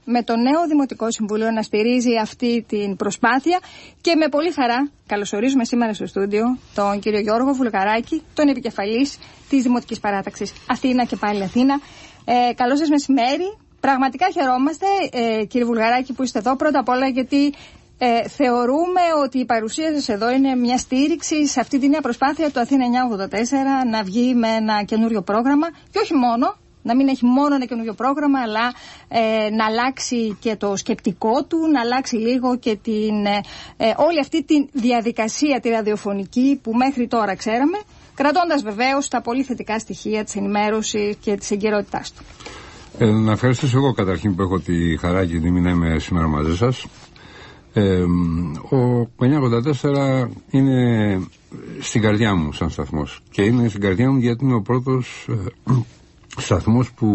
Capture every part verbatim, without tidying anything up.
με το νέο Δημοτικό Συμβούλιο να στηρίζει αυτή την προσπάθεια και με πολύ χαρά καλωσορίζουμε σήμερα στο στούντιο τον κύριο Γιώργο Βουλγαράκη, τον επικεφαλής της Δημοτικής Παράταξης Αθήνα και πάλι Αθήνα. Ε, καλό σας μεσημέρι. Πραγματικά χαιρόμαστε, ε, κύριε Βουλγαράκη, που είστε εδώ. Πρώτα απ' όλα γιατί ε, θεωρούμε ότι η παρουσία σας εδώ είναι μια στήριξη σε αυτή τη νέα προσπάθεια του Αθήνα εννιακόσια ογδόντα τέσσερα να βγει με ένα καινούριο πρόγραμμα και όχι μόνο, να μην έχει μόνο ένα καινούριο πρόγραμμα, αλλά ε, να αλλάξει και το σκεπτικό του, να αλλάξει λίγο και την, ε, όλη αυτή τη διαδικασία τη ραδιοφωνική που μέχρι τώρα ξέραμε, κρατώντας βεβαίως τα πολύ θετικά στοιχεία της ενημέρωσης και της εγκαιρότητάς του. Ε, να ευχαριστήσω εγώ καταρχήν που έχω τη χαρά και την τιμή να είμαι σήμερα μαζί σας. Ε, ο εννιακόσια ογδόντα τέσσερα είναι στην καρδιά μου σαν σταθμός και είναι στην καρδιά μου γιατί είναι ο πρώτος ε, σταθμός που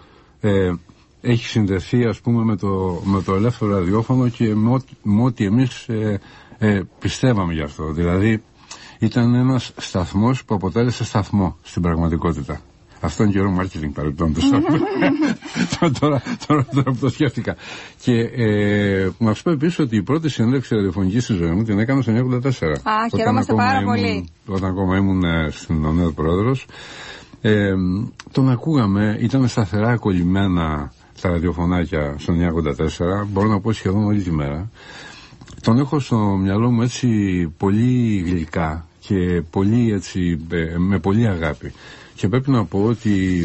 ε, έχει συνδεθεί, ας πούμε, με το, με το ελεύθερο ραδιόφωνο και με, ό, με ό,τι εμείς ε, ε, πιστεύαμε γι' αυτό. Δηλαδή ήταν ένας σταθμός που αποτέλεσε σταθμό στην πραγματικότητα. Αυτό είναι και ωραίο marketing παρεπτόντως. τώρα, τώρα, τώρα, τώρα που το σκέφτηκα. Και ε, να σου πω επίσης ότι η πρώτη συνέντευξη ραδιοφωνική στη ζωή μου την έκανα στο εννιακόσια ογδόντα τέσσερα. Α, χαιρόμαστε πάρα ήμουν, πολύ. Όταν ακόμα ήμουν στην νέο πρόεδρος, ε, τον ακούγαμε, ήταν σταθερά κολλημένα τα ραδιοφωνάκια στο εννιακόσια ογδόντα τέσσερα, μπορώ να πω σχεδόν όλη τη μέρα. Τον έχω στο μυαλό μου έτσι πολύ γλυκά και πολύ, έτσι, με πολύ αγάπη. Και πρέπει να πω ότι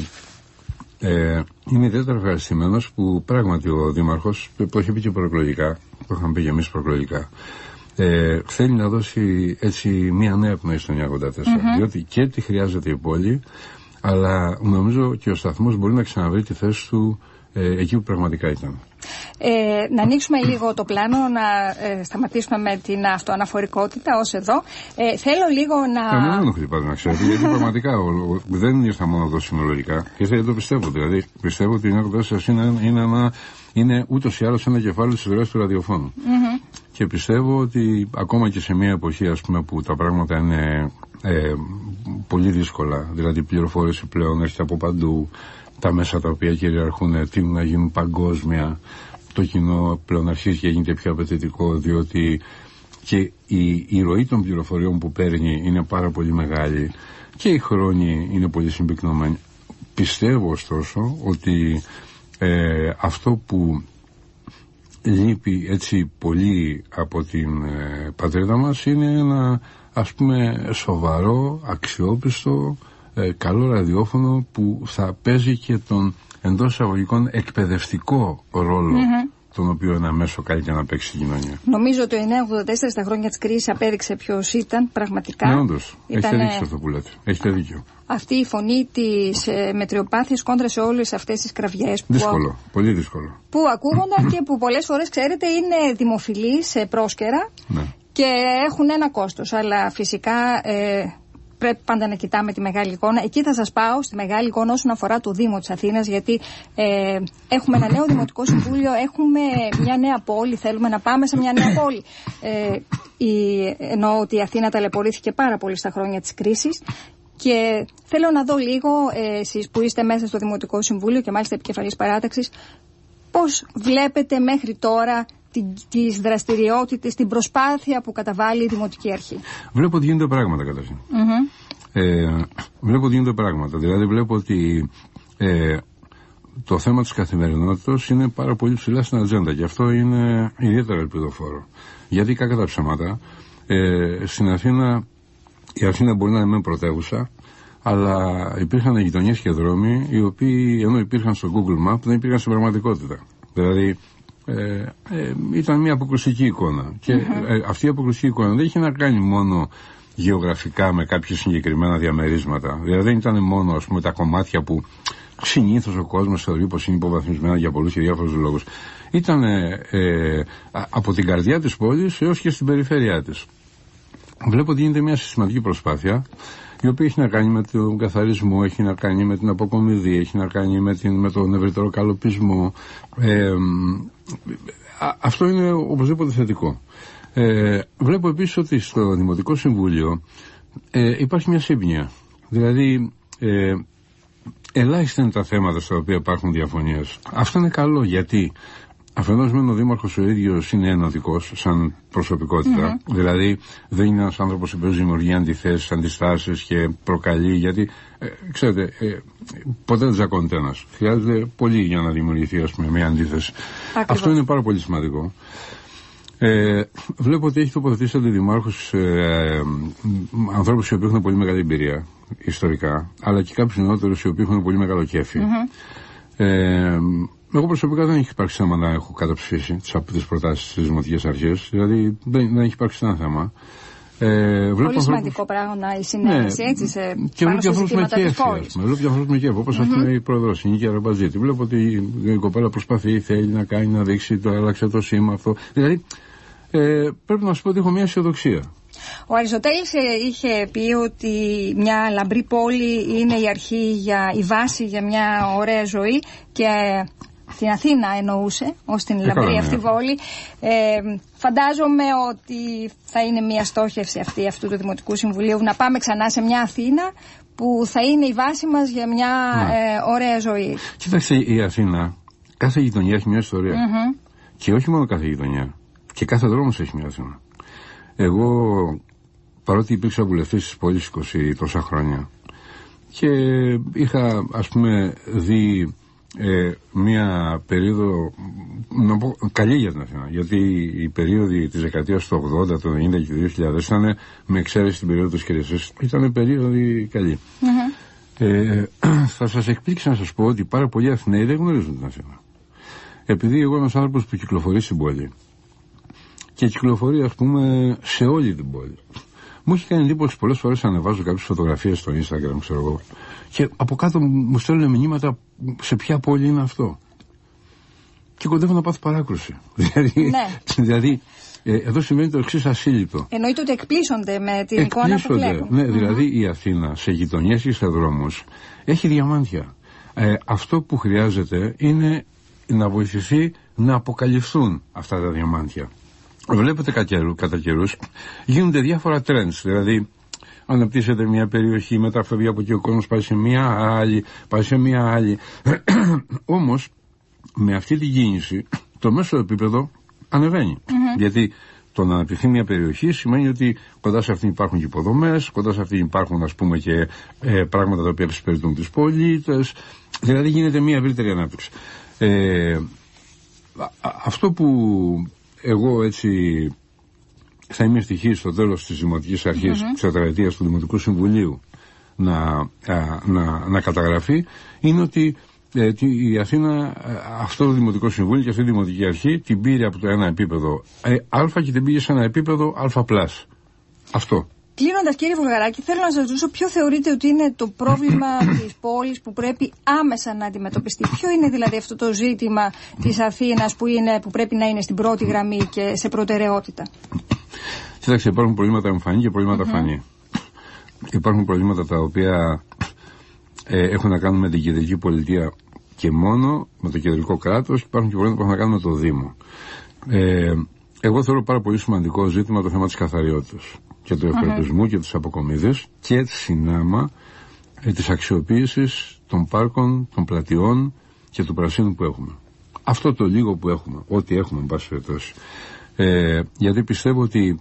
ε, είμαι ιδιαίτερα ευχαριστημένος που πράγματι ο Δήμαρχος, που έχει πει και προεκλογικά, που είχαμε πει και εμείς προεκλογικά, ε, θέλει να δώσει έτσι μια νέα πνοή στο εννιακόσια ογδόντα τέσσερα. Mm-hmm. Διότι και τι χρειάζεται η πόλη, αλλά νομίζω και ο σταθμός μπορεί να ξαναβρει τη θέση του ε, εκεί που πραγματικά ήταν. Ε, να ανοίξουμε λίγο το πλάνο, να ε, σταματήσουμε με την αυτοαναφορικότητα ως εδώ. Ε, θέλω λίγο να... Κανένα δεν χτυπάτε, να ξέρετε, γιατί πραγματικά ο, ο, δεν ήρθα μόνο εδώ συνολογικά και δεν το πιστεύω. Δηλαδή, πιστεύω ότι η εννιακόσια ογδόντα τέσσερα είναι, είναι, ένα, είναι ούτως ή άλλως ένα κεφάλαιο της ροής του ραδιοφώνου. Mm-hmm. Και πιστεύω ότι ακόμα και σε μια εποχή, ας πούμε, που τα πράγματα είναι ε, πολύ δύσκολα, δηλαδή η πληροφόρηση πλέον έρχεται από παντού, τα μέσα τα οποία κυριαρχούν τείνουν να γίνουν παγκόσμια, το κοινό πλέον αρχίζει και γίνεται πιο απαιτητικό, διότι και η, η ροή των πληροφοριών που παίρνει είναι πάρα πολύ μεγάλη και οι χρόνοι είναι πολύ συμπυκνωμένοι. Πιστεύω ωστόσο ότι ε, αυτό που λείπει έτσι πολύ από την ε, πατρίδα μας είναι ένα, ας πούμε, σοβαρό, αξιόπιστο, ε, καλό ραδιόφωνο που θα παίζει και τον εντός εισαγωγικών εκπαιδευτικό ρόλο, mm-hmm. τον οποίο ένα μέσο κάνει και να παίξει στην κοινωνία. Νομίζω ότι το εννιακόσια ογδόντα τέσσερα στα χρόνια της κρίσης απέδειξε ποιος ήταν πραγματικά. Ναι, όντως. Έχετε δίκιο αυτό που λέτε. Έχετε δίκιο. Αυτή η φωνή της ε, μετριοπάθειας κόντρα σε όλες αυτές τις κραυγές. Που δύσκολο, α... πολύ δύσκολο. Που ακούγονταν και που πολλές φορές, ξέρετε, είναι δημοφιλείς, ε, πρόσκαιρα, ναι. Και έχουν ένα κόστος. Αλλά φυσικά ε, πρέπει πάντα να κοιτάμε τη μεγάλη εικόνα. Εκεί θα σας πάω στη μεγάλη εικόνα όσον αφορά το Δήμο της Αθήνας, γιατί ε, έχουμε ένα νέο Δημοτικό Συμβούλιο, έχουμε μια νέα πόλη, θέλουμε να πάμε σε μια νέα πόλη. Ε, η, εννοώ ότι η Αθήνα ταλαιπωρήθηκε πάρα πολύ στα χρόνια της κρίσης. Και θέλω να δω λίγο, ε, εσείς που είστε μέσα στο Δημοτικό Συμβούλιο και μάλιστα επικεφαλής παράταξης, πώς βλέπετε μέχρι τώρα τις δραστηριότητες, την προσπάθεια που καταβάλει η Δημοτική Αρχή. Βλέπω ότι γίνονται πράγματα καταρχήν. Mm-hmm. Ε, βλέπω ότι γίνονται πράγματα. Δηλαδή βλέπω ότι ε, το θέμα της καθημερινότητας είναι πάρα πολύ ψηλά στην ατζέντα και αυτό είναι ιδιαίτερα ελπιδοφόρο. Γιατί κακά τα ψέματα, ε, στην Αθήνα, η Αθήνα μπορεί να είναι μεν πρωτεύουσα, αλλά υπήρχαν γειτονιές και δρόμοι οι οποίοι ενώ υπήρχαν στο Google Map δεν υπήρχαν στην πραγματικότητα. Δηλαδή ε, ε, ήταν μια αποκρουστική εικόνα και mm-hmm. ε, αυτή η αποκρουστική εικόνα δεν είχε να κάνει μόνο γεωγραφικά με κάποια συγκεκριμένα διαμερίσματα. Δηλαδή δεν ήταν μόνο, ας πούμε, τα κομμάτια που συνήθως ο κόσμος θεωρεί πως είναι υποβαθμισμένα για πολλούς και διάφορους λόγους. Ήταν ε, ε, από την καρδιά της πόλης έως και στην περιφέρειά της. Βλέπω ότι γίνεται μια συστηματική προσπάθεια η οποία έχει να κάνει με τον καθαρισμό, έχει να κάνει με την αποκομιδή, έχει να κάνει με, την, με τον ευρύτερο καλοπισμό. Ε, α, αυτό είναι οπωσδήποτε θετικό. Ε, βλέπω επίσης ότι στο Δημοτικό Συμβούλιο ε, υπάρχει μια σύμπνοια. Δηλαδή ε, ελάχιστα είναι τα θέματα στα οποία υπάρχουν διαφωνίες. Αυτό είναι καλό γιατί Αφενός μεν ο Δήμαρχος ο ίδιος είναι ενωτικός σαν προσωπικότητα. Mm-hmm. Δηλαδή δεν είναι ένας άνθρωπος που δημιουργεί αντιθέσεις, αντιστάσεις και προκαλεί, γιατί ε, ξέρετε, ε, ποτέ δεν τζακώνεται ένας. Χρειάζεται πολύ για να δημιουργηθεί, ας πούμε, μια αντίθεση. Ακριβώς. Αυτό είναι πάρα πολύ σημαντικό. Ε, βλέπω ότι έχει τοποθετήσει αντιδημάρχους ε, ανθρώπους οι οποίοι έχουν πολύ μεγάλη εμπειρία ιστορικά, αλλά και κάποιους νεότερους οι οποίοι έχουν πολύ μεγάλο κέφι. Mm-hmm. Ε, εγώ προσωπικά δεν έχει υπάρξει θέμα να έχω καταψηφίσει τις προτάσεις της Δημοτικής Αρχής, δηλαδή δεν, δεν έχει υπάρξει ένα θέμα. Ε, πολύ ανθρώπους... σημαντικό πράγμα η συνένεση, ναι, έτσι, σε και πάνω στα ζητήματα της πόλης. Βλέπω και ανθρώπους με κέφι, όπως mm-hmm. αυτή είναι η πρόεδρος, η Νίκη Αραμπατζήτη. Βλέπω ότι η κοπέλα προσπαθεί, θέλει να κάνει, να δείξει, το άλλαξε το σήμα αυτό. Δηλαδή, ε, πρέπει να σου πω ότι έχω μια αισιοδοξία. Ο Αριστοτέλης είχε πει ότι μια λαμπρή πόλη είναι η αρχή, για, η βάση για μια ωραία ζωή, και την Αθήνα εννοούσε ως την λαμπρή αυτή πόλη. Ε, φαντάζομαι ότι θα είναι μια στόχευση αυτή αυτού του Δημοτικού Συμβουλίου να πάμε ξανά σε μια Αθήνα που θα είναι η βάση μας για μια ε, ωραία ζωή. Κοίταξε, η Αθήνα, κάθε γειτονιά έχει μια ιστορία. Mm-hmm. Και όχι μόνο κάθε γειτονιά. Και κάθε δρόμος έχει μια Αθήνα. Εγώ, παρότι υπήρξα βουλευτής της πόλης είκοσι τόσα χρόνια και είχα, ας πούμε, δει ε, μία περίοδο, να πω, καλή για την Αθήνα, γιατί η περίοδοι της δεκαετίας του ογδόντα, του ενενήντα και του δύο χιλιάδες ήταν, με εξαίρεση την περίοδο της κρίσης, ήταν περίοδοι καλή. Mm-hmm. Ε, θα σας εκπλήξει να σας πω ότι πάρα πολλοί Αθηναίοι δεν γνωρίζουν την Αθήνα. Επειδή εγώ είμαι ένας άνθρωπος που κυκλοφορεί στην πόλη και κυκλοφορεί, ας πούμε, σε όλη την πόλη. Μου έχει κάνει εντύπωση πολλές φορές να ανεβάζω κάποιες φωτογραφίες στο Instagram, ξέρω εγώ. Και από κάτω μου στέλνουν μηνύματα σε ποια πόλη είναι αυτό. Και κοντεύω να πάθω παράκρουση. Δηλαδή, ναι. δηλαδή ε, εδώ συμβαίνει το εξής ασύλληπτο. Εννοείται ότι εκπλήσονται με την εικόνα που βλέπουν. Ναι, δηλαδή mm-hmm. η Αθήνα σε γειτονιές και σε δρόμους έχει διαμάντια. Ε, αυτό που χρειάζεται είναι να βοηθηθεί να αποκαλυφθούν αυτά τα διαμάντια. Βλέπετε κατά καιρούς γίνονται διάφορα trends, δηλαδή αναπτύσσεται μια περιοχή, μετά φεύγει από εκεί ο κόσμος, πάει σε μια άλλη, πάει σε μια άλλη. Όμως με αυτή την κίνηση το μέσο επίπεδο ανεβαίνει. Mm-hmm. Γιατί το να αναπτυχθεί μια περιοχή σημαίνει ότι κοντά σε αυτήν υπάρχουν και υποδομές, κοντά σε αυτήν υπάρχουν, ας πούμε, και ε, πράγματα τα οποία εξυπηρετούν τους πολίτες. Δηλαδή γίνεται μια ευρύτερη ανάπτυξη. Ε, αυτό που εγώ έτσι θα είμαι ευτυχής στο τέλος της Δημοτικής Αρχής, mm-hmm. της τετραετίας του Δημοτικού Συμβουλίου να, α, να, να καταγραφεί, είναι ότι ε, η Αθήνα αυτό το Δημοτικό Συμβούλιο και αυτή η Δημοτική Αρχή την πήρε από το ένα επίπεδο ε, α και την πήγε σε ένα επίπεδο α πλας. Αυτό. Κλείνοντας, κύριε Βουλγαράκη, θέλω να σας ρωτήσω ποιο θεωρείτε ότι είναι το πρόβλημα της πόλης που πρέπει άμεσα να αντιμετωπιστεί. Ποιο είναι δηλαδή αυτό το ζήτημα της Αθήνας που, είναι, που πρέπει να είναι στην πρώτη γραμμή και σε προτεραιότητα? Κοιτάξτε, υπάρχουν προβλήματα εμφανή και προβλήματα mm-hmm. φανή. Υπάρχουν προβλήματα τα οποία ε, έχουν να κάνουν με την κεντρική πολιτεία και μόνο, με το κεντρικό κράτος, και υπάρχουν και προβλήματα που έχουν να κάνουν με το Δήμο. Ε, εγώ θεωρώ πάρα πολύ σημαντικό ζήτημα το θέμα της καθαριότητας και του ευπρεπισμού mm-hmm. και της αποκομίδης και συνάμα ε, της αξιοποίησης των πάρκων, των πλατιών και του πρασίνου που έχουμε. Αυτό το λίγο που έχουμε, ό,τι έχουμε εν πάση περιπτώσει. Ε, γιατί πιστεύω ότι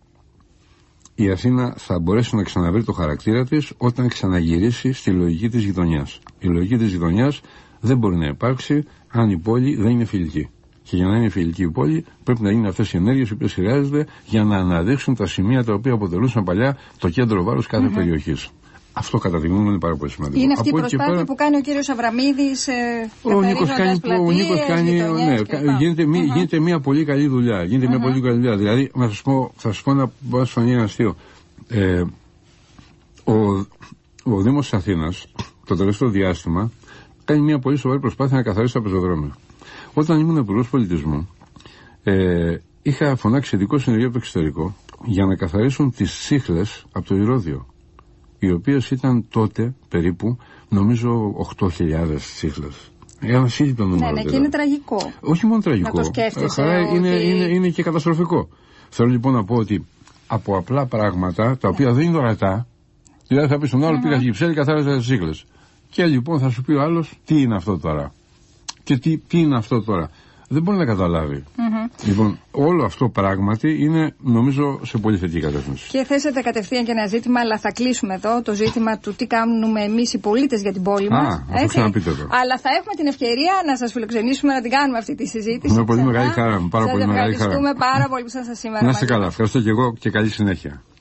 η Αθήνα θα μπορέσει να ξαναβρει το χαρακτήρα της όταν ξαναγυρίσει στη λογική της γειτονιάς. Η λογική της γειτονιάς δεν μπορεί να υπάρξει αν η πόλη δεν είναι φιλική. Και για να είναι φιλική η πόλη, πρέπει να γίνουν αυτές οι ενέργειες οι οποίες χρειάζονται για να αναδείξουν τα σημεία τα οποία αποτελούσαν παλιά το κέντρο βάρους κάθε mm-hmm. περιοχής. Αυτό κατά τη γνώμη μου είναι πάρα πολύ σημαντικό. Είναι αυτή η προσπάθεια πέρα... που κάνει ο κύριος Αβραμίδης. Ε, ο Νίκος κάνει. Ο Νίκος κάνει ναι, γίνεται, mm-hmm. γίνεται μια πολύ καλή δουλειά. Γίνεται mm-hmm. μια πολύ καλή δουλειά. Δηλαδή, να σας πω, θα σας πω ένα, ένα αστείο. Ε, ο, ο Δήμος της Αθήνας το τελευταίο διάστημα κάνει μια πολύ σοβαρή προσπάθεια να καθαρίσει τα πεζοδρόμια. Όταν ήμουν υπουργός πολιτισμού, ε, είχα φωνάξει ειδικό συνεργείο από το εξωτερικό για να καθαρίσουν τις τσίχλες από το Ηρώδειο, οι οποίες ήταν τότε περίπου, νομίζω, οκτώ χιλιάδες τσίχλες. Ένα σύλληπτο νούμερο. Ναι, ναι, και είναι τραγικό. Όχι μόνο τραγικό. Να το σκέφτεσαι. Χαρά, ότι... είναι, είναι, είναι και καταστροφικό. Θέλω λοιπόν να πω ότι από απλά πράγματα, τα οποία δεν είναι ορατά, δηλαδή θα πει στον άλλο, mm-hmm. πήγα στην Κυψέλη, καθάρισα τις τσίχλες. Και λοιπόν θα σου πει ο άλλος, τι είναι αυτό τώρα. Και τι, τι είναι αυτό τώρα. δεν μπορεί να καταλάβει. Mm-hmm. Λοιπόν, όλο αυτό πράγματι είναι, νομίζω, σε πολύ θετική κατεύθυνση. Και θέσατε κατευθείαν και ένα ζήτημα, αλλά θα κλείσουμε εδώ, το ζήτημα του τι κάνουμε εμείς οι πολίτες για την πόλη μας. Α, θα το ξαναπείτε εδώ. Αλλά θα έχουμε την ευκαιρία να σας φιλοξενήσουμε, να την κάνουμε αυτή τη συζήτηση. Με πολύ μεγάλη χαρά. Πάρα πολύ μεγάλη χαρά. Ευχαριστούμε πάρα πολύ που σας σήμερα. Να είστε καλά. Ευχαριστώ και εγώ και καλή συνέχεια.